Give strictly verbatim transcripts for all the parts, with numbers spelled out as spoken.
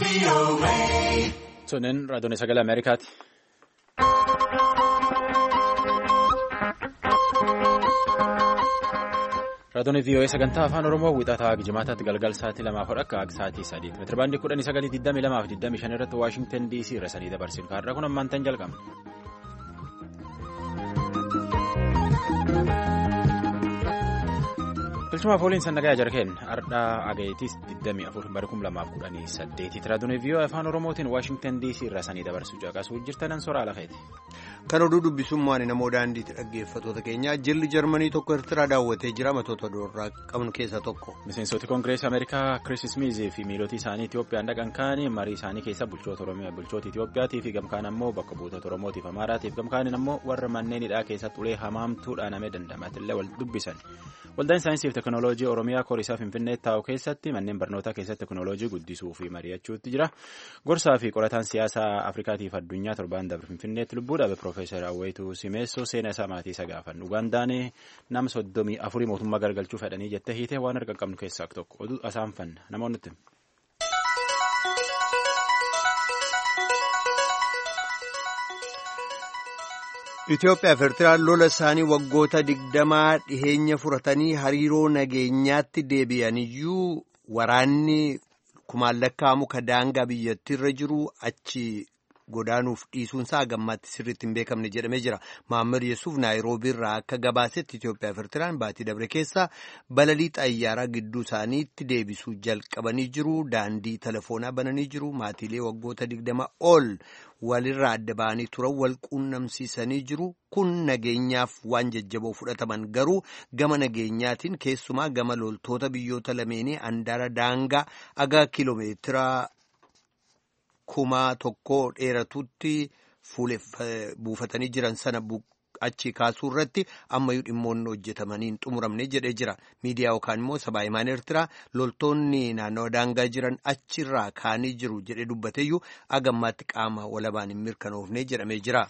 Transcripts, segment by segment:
Sunneen raadiyoon sagalee Ameerikaati. Raadiyoon V O A sagantaa afaan Oromoo wixataa jimaataatti galgal sa'aatii lamaa fi akka sa'aatii sadiitti meetira baandii kudhanii sagalii digdamii lamaa fi digdamii shan irratti Waashingtan D C irra sadii dabarsin kaarraa kun ammaan tan jalqabna. Bilchuma fooliin sannagaa jarkeen ardhaa agayitis digdamii afur bara kum lamaaf kudhanii saddeetitti raadiyoon V O A afaan Oromootiin Waashingtan D C irra sanii dabarsu caqasuu jirtanan soraa lafeeti. Kan oduu dubbisummaan namoo daandiitti dhaggeeffattoota keenya jilli Jarmanii tokko Eertiraa daawwatee jira matoota doorraa qabnu keessaa tokko. Miseensoti Koongireesii Ameerikaa Chris Smith fi miilootii isaanii Itiyoophiyaan dhaqan kaanii marii isaanii keessa bulchoota Oromiyaa bulchoota Itiyoophiyaatii fi gamkaan ammoo bakka buutota Oromootiif Amaaraatiif gamkaaniin ammoo warra manneen hidhaa keessatti ulee hamaamtuudhaan amee dandamatillee wal dubbisan. Waldaan saayinsii fi teekinooloojii Oromiyaa Koorisaa Finfinnee taa'u keessatti manneen barnootaa keessatti teekinooloojii guddisuu fi mari'achuutti jira. Gorsaa fi qorataan siyaasaa Afrikaatiif addunyaa torbaan dabre Finfinneetti lubbuu dhabe Piroofeesar Awweetuu Simeessoo seenaa isaa maatii isa gaafannu. Ugandaan nama soddomii afurii mootummaa gargalchuu fedhanii jettee hiitee waan arga qabnu keessaa tokko oduu asaan fanna namoonni nutti. Itoophiyaa fi Eertiraan lola isaanii waggoota digdamaa dhiheenya furatanii hariiroo nageenyaatti deebi'aniyyuu waraanni kumaan lakkaa'amu ka daangaa biyyattiirra jiru achi godaanuuf dhiisuunsaa gammaatti sirriitti hin beekamne jedhamee jira. Maammar Yesuuf Naayiroobiirraa akka gabaasetti Itoophiyaa fi Eertiraan baatii dabre keessa balalii xayyaaraa gidduu isaaniitti deebisuu jalqabanii jiru. Daandii telefoonaa bananii jiru. Maatiilee waggoota digdama ol walirraa adda ba'anii turan wal quunnamsiisanii jiru. Kun nageenyaaf waan jajjaboo fudhataman garuu gama nageenyaatiin keessumaa gama loltoota biyyoota lameenii handaara daangaa aga kiiloomeetira kumaa tokko dheeratutti buufatanii jiran sana achi kaasuu irratti ammayyuu dhimmoonni hojjetamaniin xumuramne jedhee jira. Miidiyaa yookaan immoo sabaa himaan Eertiraa loltoonni naannawa daangaa jiran achirraa kaanii jiru jedhee dubbateeyyuu agammaatti qaama walabaan hin mirkanoofne jedhamee jira.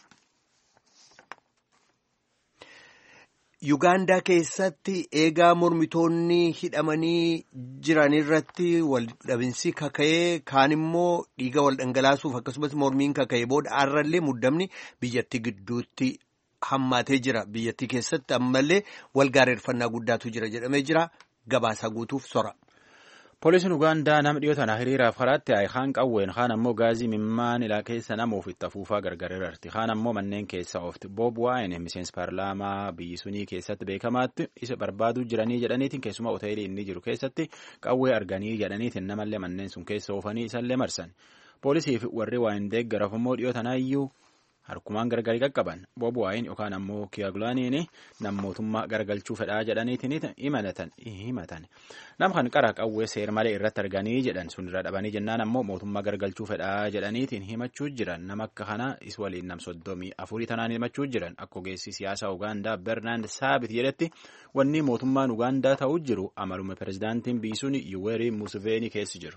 Yuugaandaa keessatti eegaa mormitoonni hidhamanii jiran irratti wal dhabinsi kaka'ee kaan immoo dhiiga wal dhangalaasuuf akkasumas mormiin kaka'ee booda har'allee muddamni biyyattii gidduutti hammaatee jira. Biyyattii keessatti ammallee wal gaarreeffannaa guddaatu jira jedhamee jira. Gabaasaa guutuuf sora. Poolisiin Ugaandaa nama dhiyootaan hiriiraaf karaatti haye kaan qawween kaan ammoo gaazii mimmaan ilaa keessa nama ofitti afuufaa gargaareerti. Kaan ammoo manneen keessa oofti. Boob Waayine miseensi paarlaamaa biyyi sunii keessatti beekamaatti isa barbaaduu jiranii jedhaniitiin keessumaa hoteelii inni jiru keessatti qawwee arganii jedhaniitiin namallee manneen sun keessa oofanii isallee marsan. Poolisiif warri Waayine deeggaraaf ammoo dhiyootanaayyuu harkumaan gargari qaqqaban. Boob Waayine yookaan ammoo Kiyaagulaaniin nama mootummaa gargalchuu fedhaa jedhaniitiin himatan. Nama kan qara qawwee seer malee irratti arganii jedhan sun irra dhabanii jennaan ammoo mootummaa gargalchuu fedhaa jedhaniitiin himachuu jiran. Nama akka kana is waliin nam soddomii afurii tanaan himachuu jiran. Akka ogeessi siyaasaa Ugaandaa Bernaand Saabit jedhetti wanni mootummaan Ugaandaa ta'uu jiru amaluma pirezidaantiin biyyi sun Yuwerii Museveenii keessa jiru.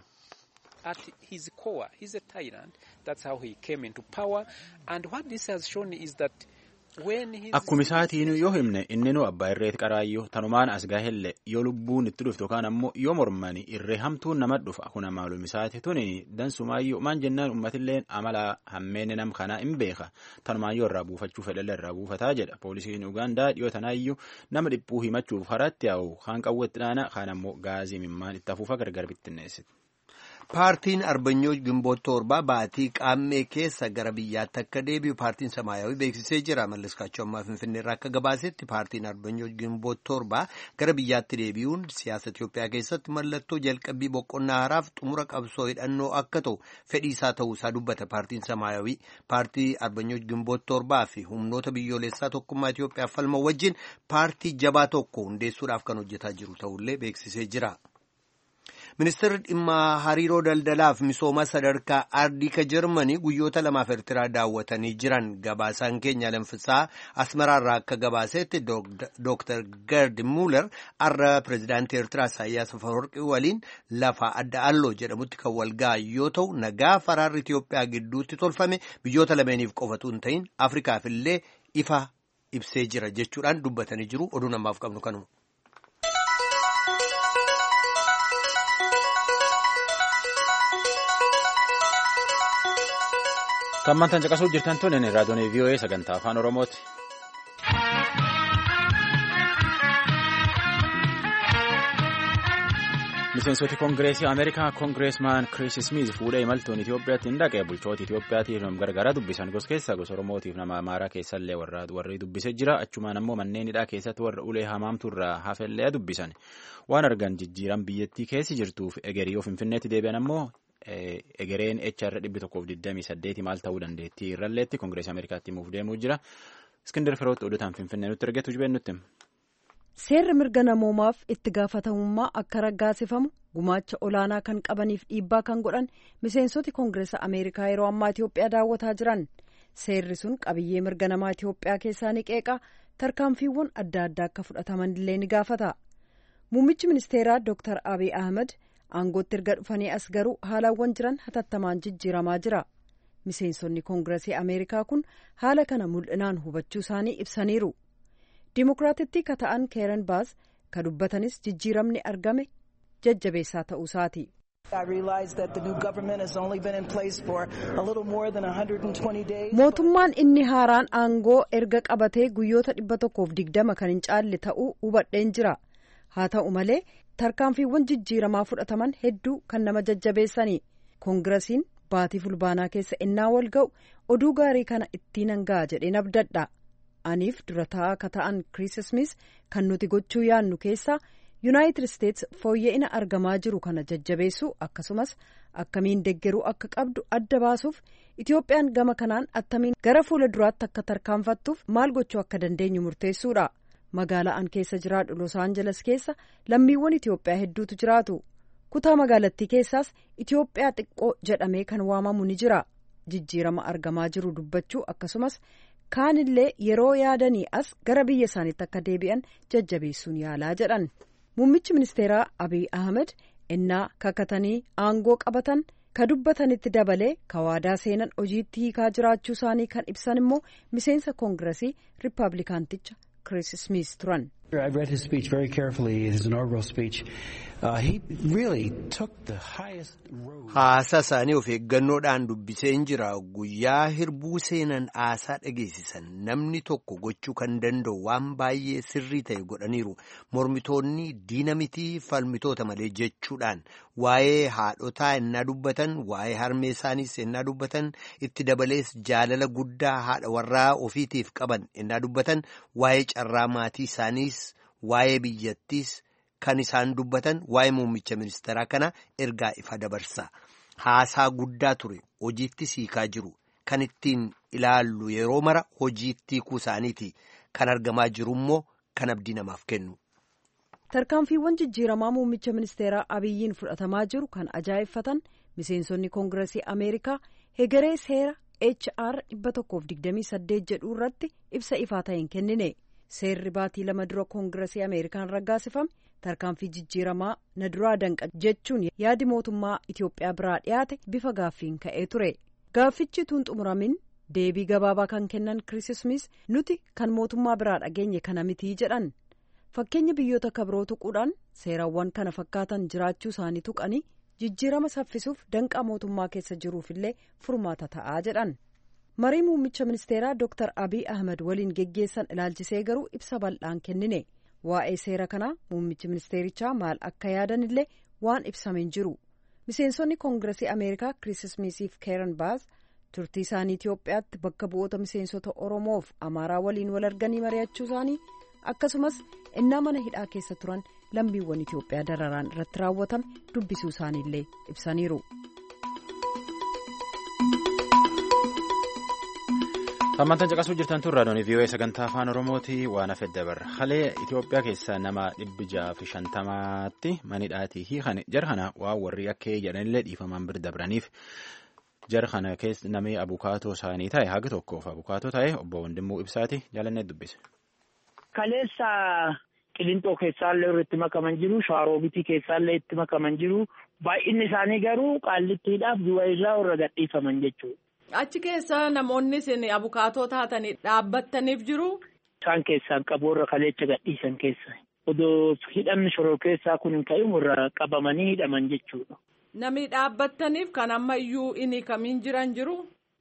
At his core, he's a tyrant. That's how he came into power. And what this has shown is that when he... Akkuma isaatiin yoo himne inni nu abbaa irreeti qaraayyuu tanumaan as gahelle yoo lubbuun itti dhuftu yookaan ammoo yoo mormani irree hamtuun nama dhufa kun maalum isaati tuni dansumaayyuu maan jennaan ummatilleen amala hammeenni nam kanaa hin beeka tanumaayyuu irraa buufachuu fedhalle irraa buufataa jedha. Poolisiin Ugaandaa dhiyootanaayyuu nama dhibbuu himachuuf haratti yaa'u kaan qawweetti dhaana kaan ammoo gaazii mimmaan itti afuufa gargar bittinneessiti. Paartiin Arbanyoo Gimboot torbaa baatii qaammee keessa gara biyyaatti akka deebi'u paartiin Samaayawii beeksisee jira. Malliskaachoo ammaa Finfinneerraa akka gabaasetti paartiin Arbanyoo Gimboot torbaa gara biyyaatti deebi'uun siyaasa Itoophiyaa keessatti mallattoo jalqabbii boqonnaa haaraaf xumura qabsoo hidhannoo akka ta'u fedhiisaa ta'uusaa dubbata. Paartiin Samaayawii paartii Arbanyoo Gimboot torbaa fi humnoota biyyoolessaa tokkummaa Itoophiyaa falma wajjin paartii jabaa tokko hundeessuudhaaf kan hojjetaa jiru ta'ullee beeksisee jira. Ministeerri dhimma hariiroo daldalaaf misooma sadarkaa ardika Jarmanii guyyoota lamaaf Eertiraa daawwatanii jiran. Gabaasaan keenya Alamfisaa Asmaraarraa akka gabaasetti Dooktar Gerd Muller har'a pirezidaantii Eertiraa Isaayyaas Afawarqii waliin lafa adda alloo jedhamutti kan wal ga'an yoo ta'u nagaa faraarri Itoophiyaa gidduutti tolfame biyyoota lameeniif qofatu hin ta'in Afrikaaf illee ifa ibsee jira jechuudhaan dubbatanii jiru. Oduu namaaf qabnu kanuma. Tammantan caqasuu jirtan tun raadiyoon V O A sagantaa afaan Oromooti. Miseensoti Koongireesii Ameerikaa Koongireesmaan Chris Smith fuudhee imaltuun Itoophiyaatti hin dhaqee bulchoota Itoophiyaatiif gargaaraa dubbisan gosa keessaa gosa Oromootiif nama Amaaraa keessallee warri dubbisee jira. Achumaan ammoo manneen hidhaa keessatti warra ulee hamaamtu irraa hafellee dubbisan. Waan argan jijjiiran biyyattii keessi jirtuuf egerii of Finfinneetti deebi'an ammoo egereen H R dhibbi tokkoof digdamii saddeeti maal ta'uu dandeettii irralleetti Koongireesii Ameerikaatti himuuf deemuu jira. Iskindar Firoot oduutaan Finfinnee nutti ergeetu jibeen nutti. Seerri mirga namoomaaf itti gaafatamummaa akka raggaasifamu gumaacha olaanaa kan qabaniif dhiibbaa kan godhan miseensoti Koongireesa Ameerikaa yeroo ammaa Itoophiyaa daawwataa jiran. Seerri sun qabiyyee mirga namaa Itoophiyaa keessaa ni qeeqa, tarkaanfiiwwan adda addaa akka fudhataman illee ni gaafata. Muummichi ministeeraa Dooktar Abiy Ahmed aangootti erga dhufanii as garuu haalawwan jiran hatattamaan jijjiiramaa jira. Miseensonni Koongireesii Ameerikaa kun haala kana mul'inaan hubachuu isaanii ibsaniiru. Dimookiraatittii ka ta'an Keeren Baas ka dubbatanis jijjiiramni argame jajjabeessaa ta'uu isaati. Mootummaan inni haaraan aangoo erga qabatee guyyoota dhibba tokkoof digdama kan hin caalle ta'uu hubadheen jira. Haa ta'u malee tarkaanfiiwwan jijjiiramaa fudhataman hedduu kan nama jajjabeessani. Koongiresiin baatii fulbaanaa keessa innaa wal ga'u oduu gaarii kana ittiin hangaa jedheen abdadha. Aniif dura taa'aa ka ta'an Chris Smith kan nuti gochuu yaannu keessaa Yuunaayitid Isteets fooyya'ina argamaa jiru kana jajjabeessuu akkasumas akkamiin deggeruu akka qabdu adda baasuuf Itoophiyaan gama kanaan attamiin gara fuula duraatti akka tarkaanfattuuf maal gochuu akka dandeenyu murteessuudha. Magaalaa an keessa jiraadhu Los Angeles keessa lammiiwwan Itoophiyaa hedduutu jiraatu. Kutaa magaalattii keessaas Itoophiyaa xiqqoo jedhamee kan waamamu ni jira. Jijjiirama argamaa jiru dubbachuu akkasumas kaanillee yeroo yaadanii as gara biyya isaaniitti akka deebi'an jajjabeessuun yaalaa jedhan. Muummichi ministeeraa Abiy Ahmed innaa kakatanii aangoo qabatan ka dubbatanitti dabalee ka waadaa seenan hojiitti hiikaa jiraachuu isaanii kan ibsan immoo miseensa koongiresii riippaabilikaanticha Chris Smith turan. I read his speech very carefully, his inaugural speech. Uh, he really took the highest road. Haasaa isaanii of eeggannoodhaan dubbiseen jira. Guyyaa hirbuu seenan haasaa dhageessisan namni tokko gochuu kan danda'u waan baay'ee sirrii ta'e godhaniiru. Mormitoonni diina mitii falmitoota malee jechuudhaan waa'ee haadhotaa ennaa dubbatan, waa'ee harmee isaaniis ennaa dubbatan, itti dabalees jaalala guddaa haadha warraa ofiitiif qaban ennaa dubbatan, waa'ee carraa maatii isaaniis waa'ee biyyattiis kan isaan dubbatan waa'ee muummicha ministeeraa kana ergaa ifa dabarsa. Haasaa guddaa ture hojiitti hiikaa jiru kan ittiin ilaallu yeroo mara hojiitti hiikuu isaaniiti. Kan argamaa jiru immoo kan abdii namaaf kennu. Tarkaanfiiwwan jijjiiramaa muummicha ministeeraa Abiyyiin fudhatamaa jiru kan ajaa'effatan miseensonni koongiresii Ameerikaa hegeree seera H R dhibba tokkoof digdamii saddeet jedhu irratti ibsa ifaa ta'een kennine. Seerri baatii lama dura koongiresii Ameerikaan raggaasifame tarkaanfii jijjiiramaa na duraa danqa jechuun yaadi mootummaa Itoophiyaa biraa dhiyaate bifa gaaffiin ka'ee ture. Gaaffichi tun xumuramin deebii gabaabaa kan kennan Chris Smith nuti kan mootummaa biraa dhageenye kana mitii jedhan. Fakkeenya biyyoota kabiroo tuquudhaan seerawwan kana fakkaatan jiraachuu isaanii tuqanii jijjiirama saffisuuf danqaa mootummaa keessa jiruufillee furmaata ta'aa jedhan. Marii muummicha ministeeraa Dooktar Abiy Ahmed waliin geggeessan ilaalchisee garuu ibsa bal'aan kennine. Waa'ee seera kanaa muummichi ministeerichaa maal akka yaadanillee waan ibsameen jiru. Miseensonni koongiresii Ameerikaa Chris Smithiif Keeren Baas turtii isaanii Itoophiyaatti bakka bu'oota miseensota Oromoof Amaaraa waliin wal arganii mari'achuu isaanii akkasumas innaa mana hidhaa keessa turan lammiiwwan Itoophiyaa dararaan irratti raawwatame dubbisuu isaaniillee ibsaniiru. Hammantan caqasuu jirtan tun raadiyoon V O A sagantaa afaan Oromooti waan hafe dabarra. Halee Itoophiyaa keessa nama dhibbi jaha fi shantamaatti manidhaatii hiikan jara kana waan warri akka jedhanillee dhiifamaan bira dabraniif jara kana keessa namni abukaatoo isaanii ta'e haga tokkoof abukaatoo ta'e obbo Wandimmoo Ibsaati jaalannee dubbise. Kaleessa Qilintoo keessaallee irratti makaman jiru, Shaaroobitii keessaallee itti makaman jiru, baay'inni isaanii garuu qaallittiidhaaf du'a irraa warra gadhiifaman jechuudha. Achi keessa namoonni isin abukaatoo taatanii dhaabbattaniif jiru? Isaan keessaan qabu warra kaleecha gadhiisan keessa. Odoo hidhamni shoroo keessaa kun hin ka'in warra qabamanii hidhaman jechuudha. Namni dhaabbattaniif kan amma iyyuu inni kamiin jiran jiru?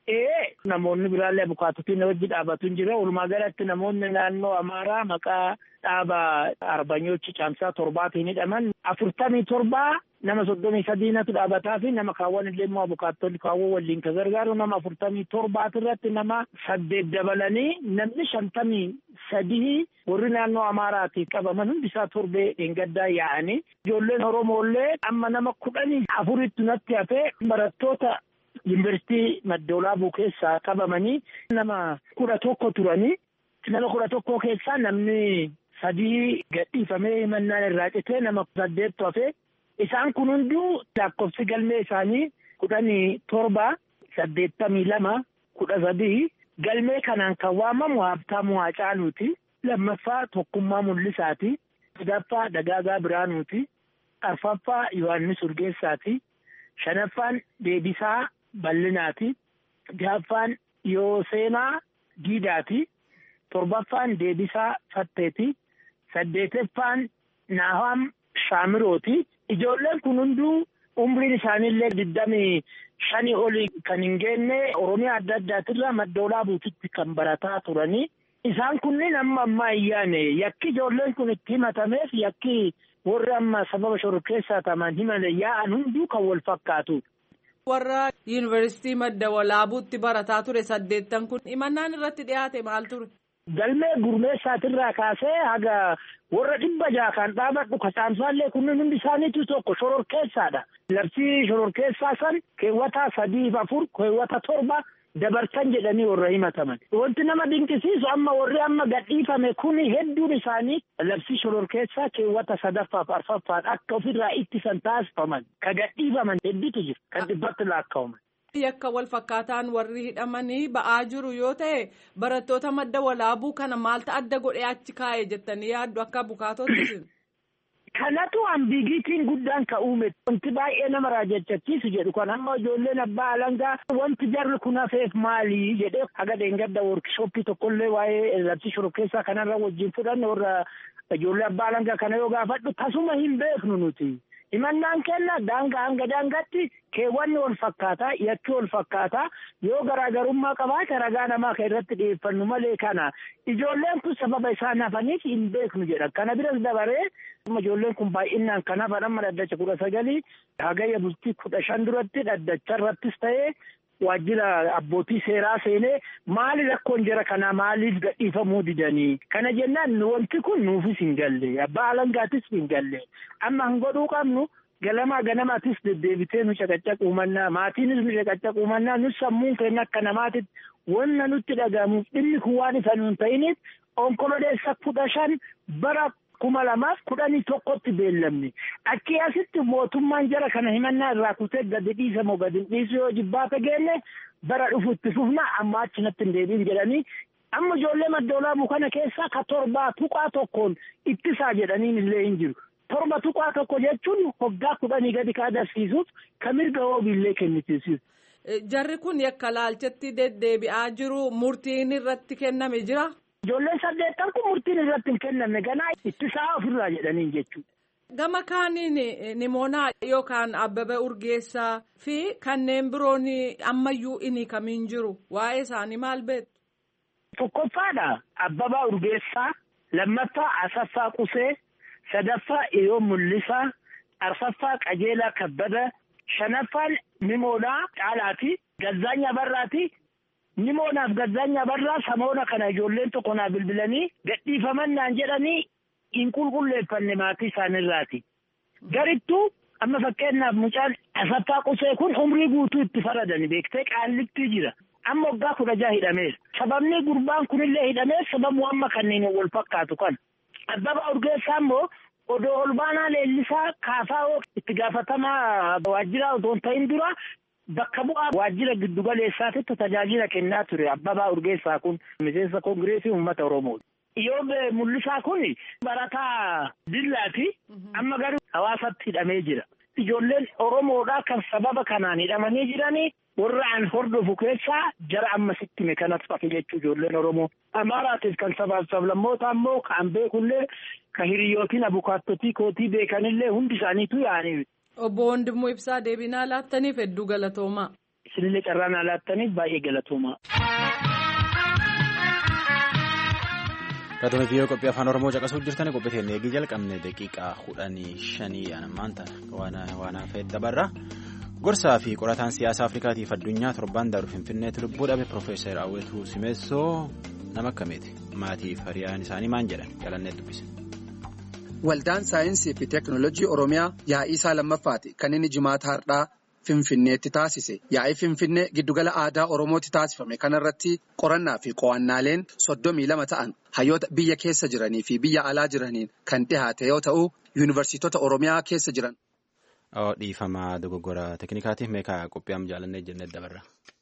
Ee namoonni biraallee abukaatotiin wajji dhaabatu hin jira. Walumaa galatti namoonni naannoo Amaaraa maqaa dhaaba Arbanyoochi Caamsaa torbaatiin hidhaman afurtamii torbaa nama soddomii sadiinatu dhaabataa fi nama kaawwan illee immoo abukaatonni kaawwan waliin ka gargaaru nama afurtamii torbaati irratti nama saddeet dabalanii namni shantamii sadii warri naannoo Amaaraatiif qabaman hundisaa torbee dheengaddaa yaa'anii ijoolleen Oromoollee amma nama kudhanii afuritti natti hafee barattoota Yuunivarsiitii Maddoolaabuu keessaa qabamanii nama kudha tokko turanii nama kudha tokko keessaa namni sadii gadhiifamee himannaan irraa citee nama saddeettu hafee isaan kun hunduu lakkoofsi galmee isaanii kudhanii torba saddeettamii lama kudha sadii galmee kanaan kan waamamu Habtaamuu Haacaaluuti. Lammaffaa Tokkummaa Mul'isaati. Sadaffaa Dagaagaa Biraanuuti. Arfaffaa Yohaannis Urgeessaati. Shanaffaan Deebisaa Bal'inaati. Jahaffaan Yooseenaa Giidaati. Torbaffaan Deebisaa Fatteeti. Saddeettaffaan Naaham Shaamirooti. Ijoolleen kun hunduu umriin isaaniillee digdamii shanii olii kan hin geenye Oromiyaa adda addaatirraa Maddoolaabuutitti kan barataa turanii. Isaan kunniin amma ammaa iyyaane yakki ijoolleen kun itti himatameef yakki warri amma sababa shororkeessaa ta'an himame yaa'an hunduu kan wal fakkaatudha. Warra Yuunivarsiitii Maddoolaabuutti barataa ture saddeettan kun himannaan irratti dhiyaate maal ture? Galmee gurmeessaatirraa kaasee haga warra dhibba jaha kan dhaabadhu kasaamsaallee kunniin hundi isaaniitu tokko shororkeessaadha. Labsii shororkeessaa san keewwata sadiif afur keewwata torba dabartan jedhanii warra himataman. Wanti nama dinqisiisu amma warri amma gadhiifame kuni hedduun isaanii labsii shororkeessaa keewwata sadaffaaf arfaffaan akka ofirraa ittisan taasifaman ka gadhiifaman hedduutu jira kan dhibbatti lakkaa'aman. Yakka wal fakkaataan warri hidhamanii ba'aa jiru yoo ta'e barattoota Maddoolaabuu kana maaltu adda godhee achi kaa'e jettanii yaaddu akka abukaatootti? Kanatu ambiigiitiin guddaan ka uume wanti baay'ee nama raajjachiisu jedhu kan amma ijoolleen abbaa alangaa wanti jarri kun hafeef maali jedhee haga dheengadda workshooppii tokkollee waa'ee labsii shororkeessaa kanarra wajjin fudhanne warra ijoollee abbaa alangaa kana yoo gaafadhu tasuma hin beeknu nuti. Himannaan kenna daangaa hanga daangaatti keewwanni wal fakkaataa yakki wal fakkaataa yoo garaagarummaa qabaate ragaa namaa kan irratti dhiyeeffannu malee kana ijoolleen kun sababa isaan hafaniif hin beeknu jedha. Kana biras dabaree ijoolleen kun baay'inaan kan hafan amma dhaddacha kudha sagalii hagayya bultii kudha shan duratti dhaddacha irrattis ta'ee waajjira abbootii seeraa seenee maali rakkoon jara kanaa maaliif gadhiifamuu didanii kana jennaan wanti kun nuufis hin galle abbaa alangaatis hin galle amma hin godhuu qabnu galamaa ganamaatis deddeebitee nu caqaccaquu mannaa maatiinis nu caqaccaquu mannaa nus sammuun keenya akka namaatitti wanna nutti dhagahamuuf dhimmi kun waan isa nuun ta'iniif onkololeessa kudha shan bara kuma lamaaf kudhanii tokkotti beellamne achi asitti mootummaan jara kana himannaa irraa kutee gadi dhiisa moo gadi dhiisu yoo jibbaata geenne bara dhufutti fufna amma achinatti hin deebiin jedhanii amma ijoollee Maddoolaabuu kana keessaa ka torbaa tuqaa tokkoon ittisaa jedhaniin illee hin jiru. Torba tuqaa tokko jechuun hoggaa kudhanii gadi ka agarsiisuuf ka mirga hoobiillee kennisiisuuf. Jarri kun yakka laalchetti deddeebi'aa jiru murtiin irratti kenname jira. Ijoolleen saddeettan kun murtiin irratti hin kennamne ganaa ittisaa ofirraa jedhaniin jechuudha. Gama kaaniin Nimoonaa yookaan Abbabee Urgeessaa fi kanneen biroon ammayyuu inni kamiin jiru waa'ee isaanii maal beektu? Tokkoffaadha Abbabaa Urgeessaa, lammaffaa Asaffaa Qusee, sadaffaa Iyoo Mul'isaa, arfaffaa Qajeelaa Kabbada, shanaffaan Nimoonaa Caalaati, Gazzaanyaa Barraati. Nimoonaaf Gazzaanyaa Barraa samoona kana ijoolleen tokko naa bilbilanii gadhiifaman naan jedhanii hin qulqulleeffanne maatii isaaniirraati. Garittuu amma fakkeenyaaf mucaan Asaffaa Qusee kun umrii guutuu itti faradani beektee qaallittii jira. Amma waggaa kudha jaha hidhameera. Sababni gurbaan kunillee hidhameef sababu amma kanneen wal fakkaatu kan. Abbabaa Urgeessaa immoo odoo olbaanaa leellisaa kaafaa itti gaafatamaa waajjiraa otoo hin ta'in dura bakka bu'aa waajjira giddugaleessaatitti tajaajila kennaa ture Abbabaa Urgeessaa kun miseensa Koongireesii Uummata Oromooti. Iyoo Mul'isaa kun barataa Dillaati amma garuu hawaasatti hidhamee jira. Ijoolleen Oromoodhaa kan sababa kanaan hidhamanii jiranii warra an hordofu keessaa jara amma sitti me kanas fakke jechuu ijoolleen Oromoo. Amaaraatiif kan sabaaf sablammoota ammoo kan beekullee kan hiriyyootiin abukaattotii kootii beekanillee hundi isaaniitu yaa'anii. Obbo Wandimmoo Ibsaa deebinaa laattaniif hedduu galatoomaa. Isinillee carraan alaattaniif baay'ee galatooma. Kaatoomi viiyoo qophii afaan Oromoo caqasuu jirtani qophii teennee eegii jalqabne daqiiqaa kudhanii shanii ammaan tana waan hafeet dabarra. Gorsaa fi qorataan siyaasa Afrikaatiif addunyaa torban darbu Finfinneetti lubbuu dhabe Profeesar Awwetuu Simeessoo nama akkamiiti? Maatiif hariyaan isaanii maal jedhan? Jalannee dubbise. Waldaan saayinsii fi teekinooloojii Oromiyaa yaa'ii isaa lammaffaati kan inni jimaata har'aa Finfinneetti taasise. Yaa'ii Finfinnee giddugala aadaa Oromootti taasifame kanarratti qorannaa fi qo'annaaleen soddomii lama ta'an hayyoota biyya keessa jiranii fi biyya alaa jiraniin kan dhihaate yoo ta'u yuunivarsiitota Oromiyaa keessa jiran. Dhiifama dogoggora teeknikaatiif meeqa qophii amma jaalannee jennee dabarra.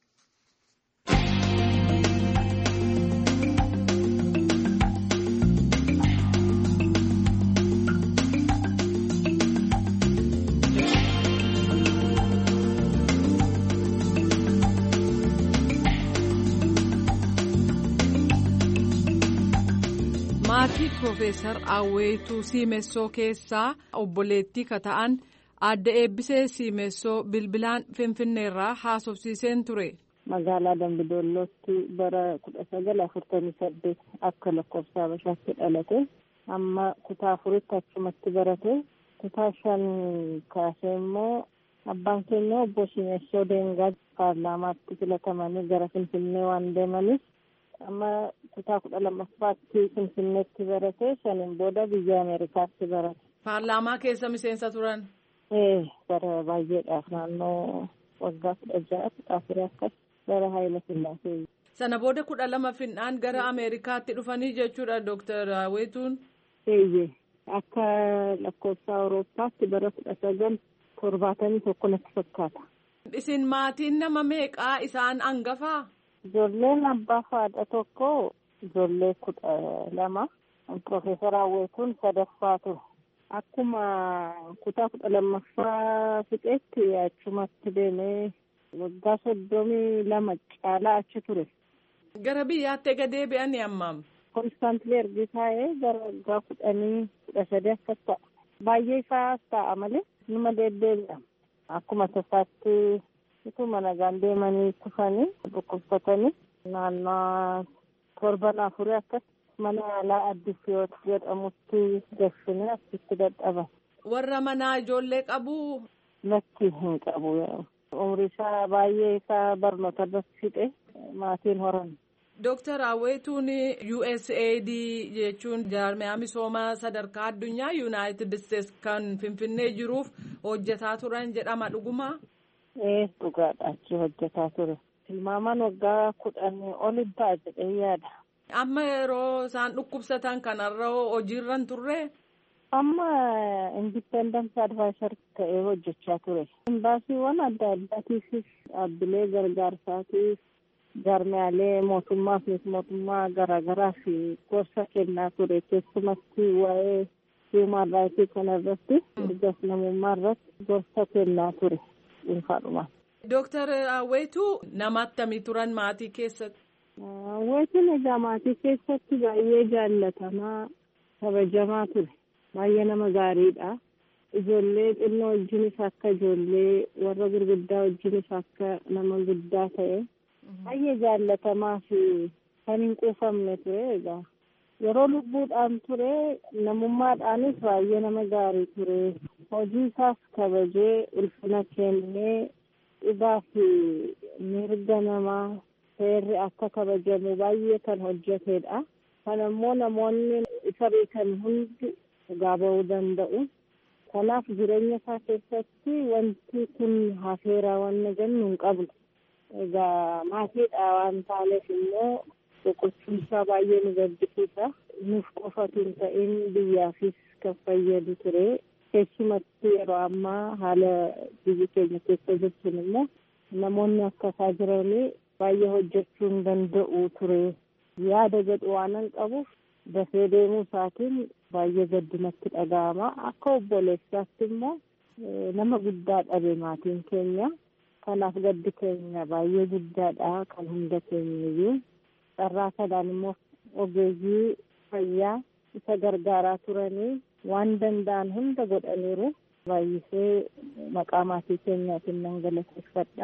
Maatii Profeesar Awwetuu Simeessoo keessaa obboleettii ka ta'an Aadde Eebbisee Simeessoo bilbilaan Finfinneerraa haasofsiiseen ture. Magaalaa Dambidollootti bara kudha sagal afurtamii saddeet akka lakkoofsa Habashaatti dhalate. Amma kutaa afuritti achumatti barate. Kutaa shan kaasee immoo abbaan keenya obbo Simeessoo Deengaa paarlaamaatti filatamanii gara Finfinnee waan deemaniif amma kutaa kudha lammaffaatti Finfinneetti barate. Shaniin booda biyya Ameerikaatti barate. Paarlaamaa keessa miseensa turan? Ee bara baay'eedhaaf naannoo waggaa kudha ja'a kudha afurii akkas bara Haayila Sillaasee. Sana booda kudha lama finnaan gara Ameerikaatti dhufanii jechuudha Dooktar Awwetuun? Eeyyee akka lakkoofsa Awurooppaatti bara kudha sagal torbaatamii tokko natti fakkaata. Isin maatiin nama meeqaa isaan hangafaa? Ijoolleen abbaa fi haadha tokko ijoollee kudha lama. Profeesar Awwetuun sadaffaa ture. Akkuma kutaa kudha lammaffaa fixeetti achumatti deemee waggaa soddomii lama caalaa achi ture. Gara biyyaatti ega deebi'anii ammaam? Konstaantilee ergi taa'ee gara waggaa kudhanii kudha sadii akkas ta'a. Baay'ee isaas ta'a malee numa deddeebi'a. Akkuma tasaatti utuma nagaan deemanii kufanii dhukkubsatanii naannoo torban afurii akkas. Mana yaalaa Addisiyoot jedhamutti gashinee achitti dadhaban. Warra manaa ijoollee qabu? Lakki hin qabu. Umrii isaa baay'ee isaa barnoota irratti fixe maatiin horan. Dooktar Awwetuun U S A I D jechuun jaarmiyaa misoomaa sadarkaa addunyaa Yuunaayitid Isteetsi kan Finfinnee jiruuf hojjetaa turan jedhama dhugumaa? Ee dhugaadha achi hojjetaa ture. Tilmaamaan waggaa kudhanii oli ta'a jedhee yaada. Amma yeroo isaan dhukkubsatan kanarra hojiirra hin turre? Amma independent advisor ta'ee hojjechaa ture. Imbaasiiwwan adda addaatiifis dhaabbilee gargaarsaatiif jaarmiyaalee mootummaa fi mootummaa garaagaraa fi gorsa kennaa ture. Keessumatti waa'ee human rights kanarratti mirga namummaa irratti gorsa kennaa ture dhuunfaadhumaan. Dooktar Awwetuu nama akkamii turan maatii keessatti? Awwetuun egaa maatii keessatti baay'ee jaallatamaa kabajamaa ture. Baay'ee nama gaariidha. Ijoollee xinnoo wajjinis akka ijoollee warra gurguddaa wajjinis akka nama guddaa ta'e. Baay'ee jaallatamaa fi kan hin quufamne ture egaa. Yeroo lubbuudhaan ture namummaadhaanis baay'ee nama gaarii ture. Hojii isaas kabajee ulfina kennee dhugaa fi mirga namaa. Seerri akka kabajamu baay'ee kan hojjetedha. Kana immoo namoonni isa beekan hundi dhugaa ba'uu danda'u. Kanaaf jireenya isaa keessatti wanti kun hafeeraa waan jennu hin qabnu. Egaa maatiidha waan taaneef immoo boqochiinsaa baay'ee nu gaddisiisa. Nuuf qofatu hin ta'in biyyaafis kan fayyadu ture. Keessumatti yeroo ammaa haala biyyi keenya keessa jirtuun immoo namoonni akka isaa jiranii baay'ee hojjechuu hin danda'u ture. Yaada jedhu waan hin qabuuf dafee deemuu isaatiin baay'ee gaddinatti dhaga'ama. Akka obboleessaatti immoo nama guddaa dhabe maatiin keenya. Kanaaf gaddi keenya baay'ee guddaadha kan hunda keenyayyuu. Carraa kanaan immoo ogeeyyii fayyaa isa gargaaraa turanii waan danda'an hunda godhaniiru. Baay'isee maqaa maatii keenyaatiin nan galateeffadha.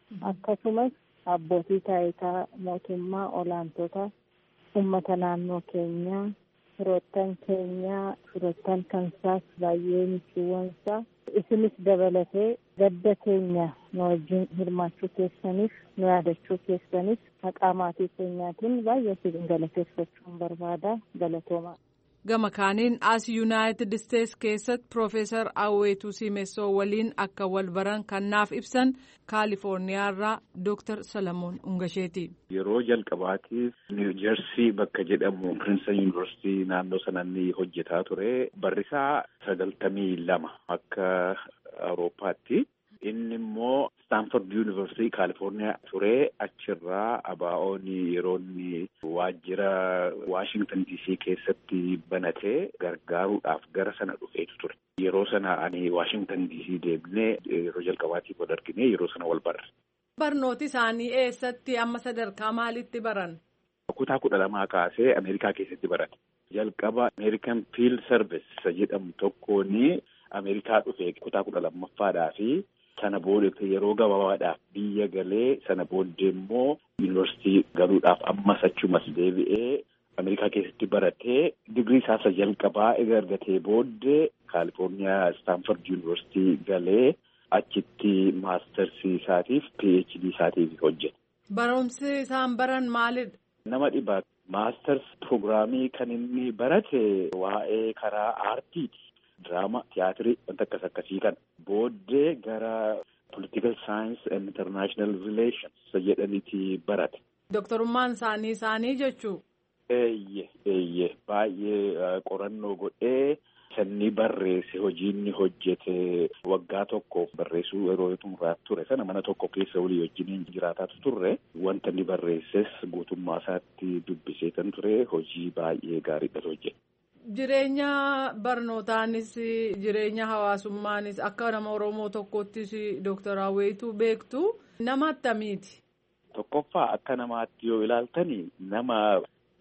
akkasumas abbootii taayitaa mootummaa olaantoota uummata naannoo keenyaa firoottan keenyaa firoottan kansaas baay'ee michuuwwansaa isinis dabalatee gadda keenya nu wajjin hirmaachuu keessaniif nu yaadachuu keessaniif maqaa maatii keenyaatiin baay'ee isin galateeffachuun barbaada galatoomaa. Gama kaaniin as Yuunaayitid Isteets keessatti Piroofeesar Awweetuu Simessoo waliin akka wal baran kan naaf ibsan Kaalifoorniyaarraa Dooktar Salamoon Ungasheeti. Yeroo jalqabaatiif Niw Jersii bakka jedhamu Princeton Yuunivarsiitii naannoo sanatti hojjetaa ture. Barrisaa sagaltamii lama akka Awurooppaatti. Inni immoo Stanford Yuunivarsiitii Kaalifoorniyaa ture. Achirraa abaa'oon yeroo inni waajjira Waashingtan D C keessatti banatee gargaaruudhaaf gara sana dhufeetu ture. Yeroo sana ani Waashingtan D C deemnee yeroo jalqabaatiif wal argine yeroo sana wal barre. Barnooti isaanii eessatti amma sadarkaa maalitti baran? Kutaa kudha lamaa kaasee Ameerikaa keessatti barate. Jalqaba American Field Service jedhamu tokkoon Ameerikaa dhufee kutaa kudha lammaffaadhaa fi sana booda yeroo gabaabaadhaaf biyya galee sana booddee immoo yuunivarsiitii galuudhaaf ammas achumas deebi'ee Ameerikaa keessatti baratee digirii isaa jalqabaa egaa argatee booddee Kaalifoorniyaa Stanford Yuunivarsiitii galee achitti maastersii isaatiif P H D isaatiif hojjete. Barumsi isaan baran maalidha? Nama dhibaa maasters piroogiraamii kan inni barate waa'ee karaa aartiiti. Diraama, tiyaatirii, wanta akkas akkasii kana. Booddee gara political science and international relations jedhaniiti barate. Doktorummaan isaanii isaanii jechuu? Eeyyee, eeyyee. Baay'ee qorannoo godhee sanni barreesse hojiinni hojjete waggaa tokkoof barreessuu yeroo xumuraaf ture sana mana tokko keessa walii wajjin jiraataatu turre. Wanta inni barreesses guutummaa isaatti dubbisee kan ture hojii baay'ee gaariidha hojjete. Jireenya barnootaanis jireenya hawaasummaanis akka nama Oromoo tokkottis Dooktar Awweetuu beektu nama attamiiti? Tokkoffaa akka namaatti yoo ilaaltani nama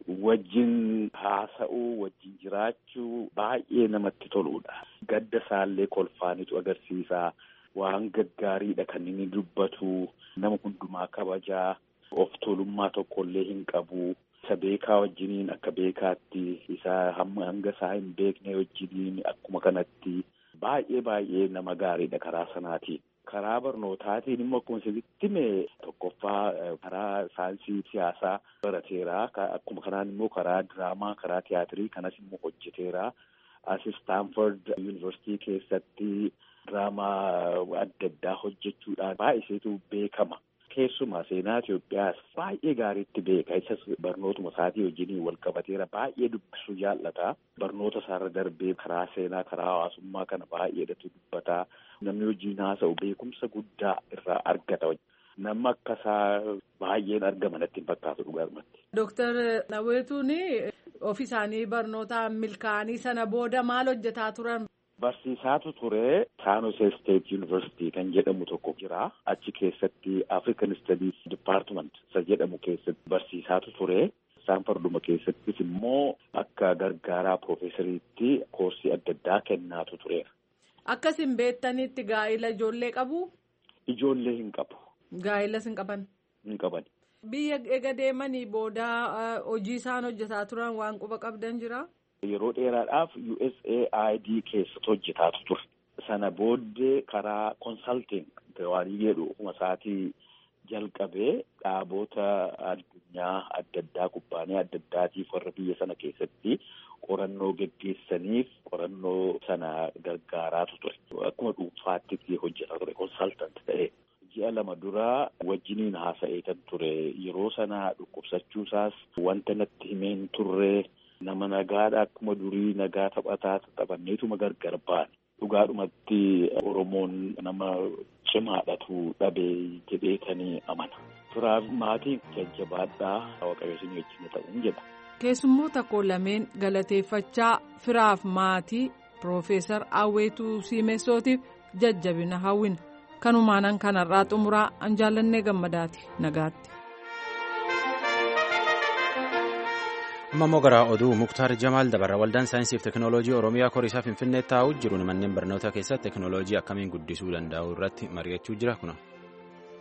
wajjin haasa'uu wajjin jiraachuu baay'ee namatti toludha. Gadda isaallee kolfaanitu agarsiisa. Waan gaggaariidha kan inni dubbatu. Nama hundumaa kabajaa. Of tolummaa tokkollee hin qabu. Isa beekaa wajjiniin akka beekaatti isa hamma hanga isaa hin beekne wajjiniin akkuma kanatti baay'ee baay'ee nama gaariidha karaa sanaatiin. Karaa barnootaatiin immoo akkuma isinitti hime tokkoffaa karaa saayinsii siyaasaa barateera. Akkuma kanaan immoo karaa diraamaa, karaa tiyaatirii kanas immoo hojjeteera. As Stanford Yuunivarsiitii keessatti diraamaa adda addaa hojjechuudhaan baay'iseetu beekama. Keessumaa seenaa Itoophiyaas baay'ee gaariitti beeka. Isas barnootuma isaatii wajjin wal qabateera. Baay'ee dubbisuu jaallata. Barnoota isaarra darbee karaa seenaa, karaa hawaasummaa kana baay'eedhatu dubbata. Namni wajjin haasa'u beekumsa guddaa irraa argata. Nama akkasaa baay'een argama natti hin fakkaatu dhugaadhumatti. Dooktar Awweetuun ofii isaanii barnootaan milkaa'anii sana booda maal hojjetaa turan? Barsiisaatu ture San Jose State University kan jedhamu tokko jira. Achi keessatti African Studies Department isa jedhamu keessatti barsiisaatu ture. Stanforduma keessattis immoo akka gargaaraa piroofeesariitti koorsii adda addaa kennaatu tureera. Akkasin beektanitti gaa'ila ijoollee qabu? Ijoollee hin qabu. Gaa'ilas hin qaban? Hin qaban. Biyya ega deemanii booda hojii isaan hojjetaa turan waan quba qabdan jira? Yeroo dheeraadhaaf U S A I D keessatti hojjetaatu ture. Sana booddee karaa konsaltiin waan jedhu ofuma isaatii jalqabee dhaabota addunyaa adda addaa kubbaanii adda addaatiif warra biyya sana keessatti qorannoo geggeessaniif qorannoo sana gargaaraatu ture. Akkuma dhuunfaatti hojjetaa ture konsaltant ta'ee. Ji'a lama duraa wajjiniin haasa'ee kan ture. Yeroo sana dhukkubsachuusaas wanta natti himeen turre. Nama nagaadha akkuma durii nagaa taphataa taphanneetuma gargar baane. Dhugaadhumatti Oromoon nama cimaadhatu dhabee jedheetanii amana. Firaaf maatiin jajjabaadhaa waaqayyoon wajjin ta'uun jedha. Keessummoota koo lameen galateeffachaa firaaf maatii Piroofeesar Awweetuu Simessootiif jajjabina hawwina. Kanumaanan kanarraa xumuraa an jaallannee gammadaati nagaatti. amma immoo gara oduu Muktaar Jamaal dabarra. Waldaan saayinsii fi teekinooloojii Oromiyaa Koriisaa Finfinnee taa'uu jiru manneen barnootaa keessatti teekinooloojii akkamiin guddisuu danda'u irratti mari'achuu jira kuna.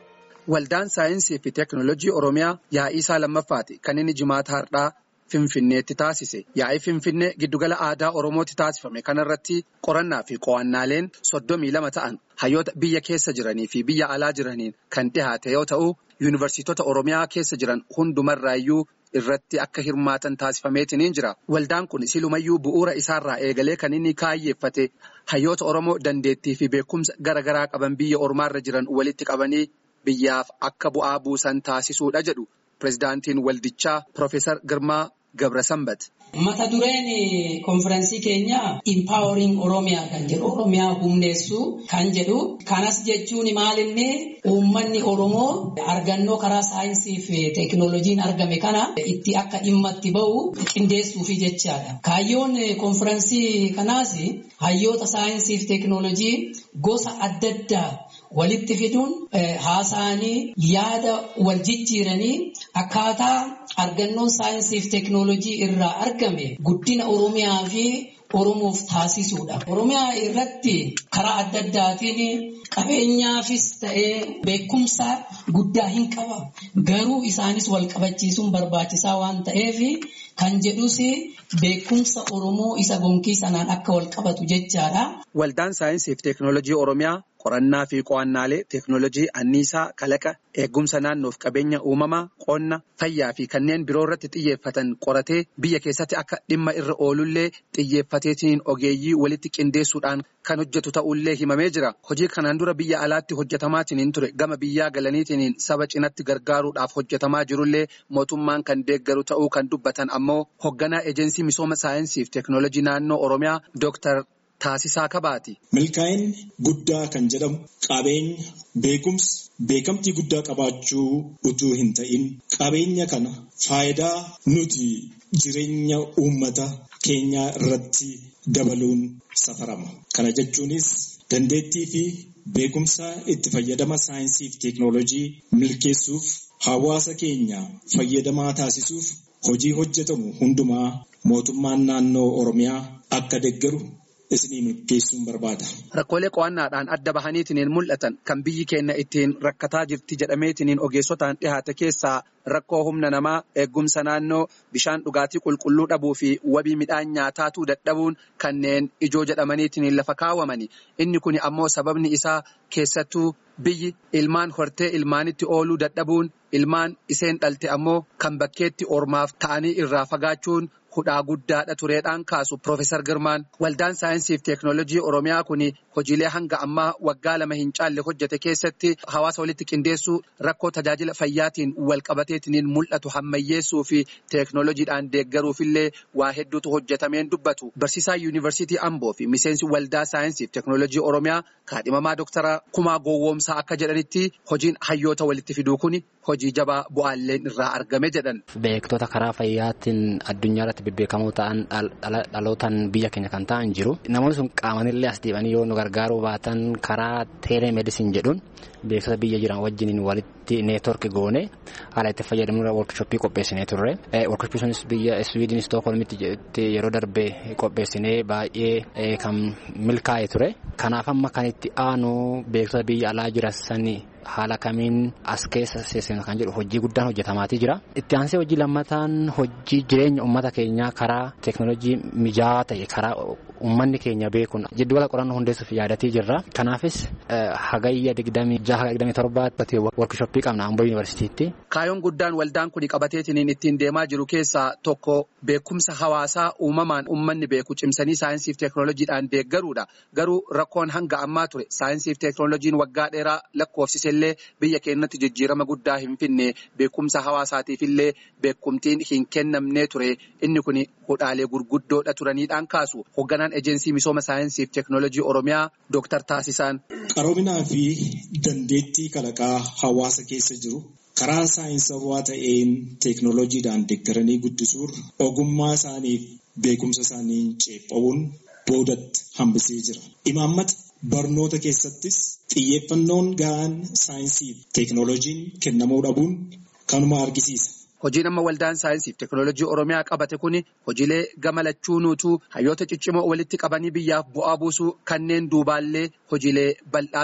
Waldaan saayinsii fi teeknooloojii Oromiyaa yaa'ii isaa lammaffaati kan inni jimaata har'aa Finfinneetti taasise. Yaa'ii Finfinnee giddugala aadaa Oromootti taasifame kanarratti qorannaa fi qo'annaaleen soddomii lama ta'an hayyoota biyya keessa jiranii fi biyya alaa jiraniin kan dhihaate yoo ta'u, yuunivarsiitota Oromiyaa keessa jiran hundumarraayyuu irratti akka hirmaatan taasifameetiin jira. Waldaan kun silumayyuu bu'uura isaarraa eegalee kan inni kaayyeeffate hayyoota Oromoo dandeettii fi beekumsa garaagaraa qaban biyya ormaarra jiran walitti qabanii biyyaaf akka bu'aa buusan taasisuudha jedhu pirezidaantiin waldichaa Profeesar Girmaa Gabrasambat. Mata dureen konfiraansii keenya Empowering Oromiyaa kan jedhu Oromiyaa humneessuu kan jedhu kanas jechuun maalinni uummanni Oromoo argannoo karaa saayinsii fi teeknooloojiin argame kana itti akka dhimma itti ba'u qindeessuufi jechaadha. Kaayyoon konfiraansii kanaas hayyoota saayinsii fi teeknooloojii gosa adda addaa walitti fiduun haasa'anii yaada wal jijjiiranii akkaataa argannoon saayinsii fi teeknooloojii irraa argame guddina Oromiyaa fi Oromoof taasisuudha. Oromiyaa irratti karaa adda addaatiin qabeenyaafis ta'ee beekumsa guddaa hin qaba. Garuu isaanis wal qabachiisuun barbaachisaa waan ta'eef kan jedhus beekumsa Oromoo isa gonkii sanaan akka wal qabatu jechaadha. Waldaan saayinsii fi teeknooloojii Oromiyaa qorannaa fi qo'annaalee teeknooloojii anniisaa kalaqa eegumsa naannoof qabeenya uumamaa qonna fayyaa fi kanneen biroo irratti xiyyeeffatan qoratee biyya keessatti akka dhimma irra oolullee xiyyeeffateetiin ogeeyyii walitti qindeessuudhaan kan hojjetu ta'ullee himamee jira. Hojii kanaan dura biyya alaatti hojjetamaatiin ture gama biyyaa galaniitiin saba cinatti gargaaruudhaaf hojjetamaa jirullee mootummaan kan deeggaru ta'uu kan dubbatan ammoo hoogganaa eejensii misooma saayinsii fi teeknooloojii naannoo Oromiyaa Dooktar Taasisaa Kabaati. Milkaa'inni guddaa kan jedhamu qabeenya beekumsa beekamtii guddaa qabaachuu utuu hin ta'in qabeenya kana faayidaa nuti jireenya uummata keenyaa irratti dabaluun safarama. Kana jechuunis dandeettii fi beekumsa itti fayyadama saayinsii fi teeknooloojii milkeessuuf hawaasa keenya fayyadamaa taasisuuf hojii hojjetamu hundumaa mootummaan naannoo Oromiyaa akka deeggaru isinii milkeessuun barbaada. Rakkoolee qo'annaadhaan adda bahaniitiin mul'atan kan biyyi keenya ittiin rakkataa jirti jedhameetiin ogeessotaan dhihaate keessaa rakkoo humna namaa eegumsa naannoo bishaan dhugaatii qulqulluu dhabuu fi wabii midhaan nyaataatuu dadhabuun kanneen ijoo jedhamaniitiin lafa kaawwamani. Inni kun ammoo sababni isaa keessattuu biyyi ilmaan hortee ilmaanitti ooluu dadhabuun ilmaan iseen dhalte ammoo kan bakkeetti ormaaf ta'anii irraa fagaachuun hudhaa guddaadha tureedhaan kaasu Profeesar Girmaan. Waldaan saayinsii fi teeknooloojii Oromiyaa kun hojiilee hanga ammaa waggaa lama hin caalle hojjete keessatti hawaasa walitti qindeessuu rakkoo tajaajila fayyaatiin wal qabateetiin mul'atu hammayyeessuu fi teeknooloojiidhaan deeggaruufillee waa hedduutu hojjetameen dubbatu. Barsiisaa yuunivarsiitii Amboo fi miseensi waldaa saayinsii fi teeknooloojii Oromiyaa kaadhimamaa Dooktara Kumaa Gowwoomsaa akka jedhanitti hojiin hayyoota walitti fiduu kun hojii jabaa bu'aalleen irraa argame jedhan. Beektota karaa fayyaatiin addunyaa irratti bebbeekamoo ta'an dhalootaan biyya keenya kan ta'an jiru. Namoonni sun qaamanillee as deebanii yoo nu gargaaruu baatan karaa teelemedisin jedhuun beektota biyya jiran wajjiniin walitti neetwork goone haala itti fayyadamnudha workshooppii qopheessinee turre. Workshooppii sunis biyya Swiidin Stookholmitti yeroo darbe qopheessinee baay'ee kan milkaa'e ture. Kanaaf amma kan itti aanu beektota biyya alaa jiran sanii haala kamiin as keessa seensifna kan jedhu hojii guddaan hojjetamaatii jira. Itti aansee hojii lammataan hojii jireenya uummata keenyaa karaa teeknooloojii mijaawaa ta'e karaa uummanni keenya beekuun jiddugala qorannoo hundeessuuf yaadatii jirra. Kanaafis hagayya digdamii jaha digdamii torbaatti workshooppii qabna Amboo Yuunivarsiitiitti. Kaayyoon guddaan waldaan kun qabateetiin ittiin deemaa jiru keessaa tokko beekumsa hawaasaa uumamaan uummanni beeku cimsanii saayinsii fi teeknooloojiidhaan deeggaruudha. Garuu rakkoon hanga ammaa ture saayinsii fi teeknooloojiin waggaa dheeraa lakkoofsise illee biyya keenyatti jijjiirama guddaa hin finne beekumsa hawaasaatiif illee beekumtiin hin kennamnee ture. Inni kun hudhaalee gurguddoodha turaniidhaan kaasu hoogganaan eejensii misooma saayinsii fi teeknooloojii Oromiyaa Dooktar Taasisaan. Qaroominaa fi dandeettii kalaqaa hawaasa keessa jiru karaa saayinsawaa ta'een teeknooloojiidhaan deeggaranii guddisuun ogummaa isaaniif beekumsa isaanii ceephaa'uun boodatti hambisee jira. Imaammata barnoota keessattis xiyyeeffannoon ga'aan saayinsii fi teeknooloojiin kennamuu dhabuun kanuma argisiisa. Hojiin amma waldaan saayinsii fi teeknooloojii Oromiyaa qabate kun hojiilee gama lachuunuutu hayyoota ciccimoo walitti qabanii biyyaaf bu'aa buusuu kanneen duubaallee hojiilee bal'aa